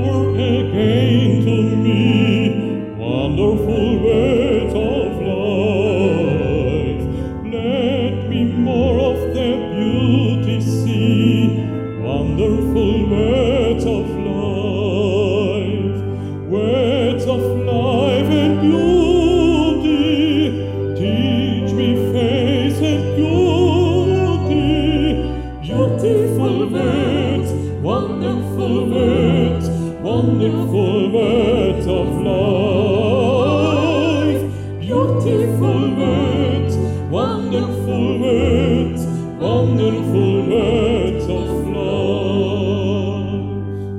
over again to me, wonderful words of life. Let me more of their beauty see, wonderful words of life. Words of life and beauty, teach me faith and beauty. Beautiful words, wonderful words, wonderful words of life. Beautiful words, wonderful words, wonderful words of life.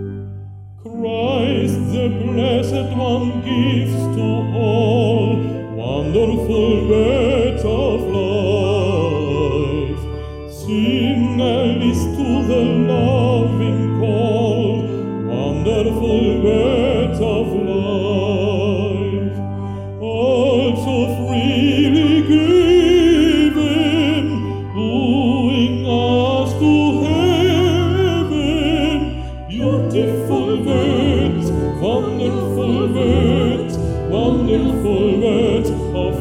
Christ the Blessed One gives to all wonderful words of life. Sing Alice to the loving call, wonderful words of life. Also freely given, wooing us to heaven. Beautiful words, wonderful words, wonderful words of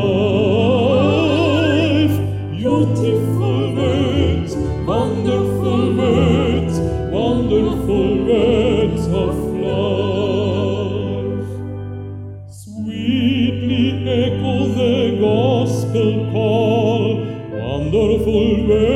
life. Beautiful words, wonderful words, wonderful words of life. Sweetly echo the gospel call, wonderful words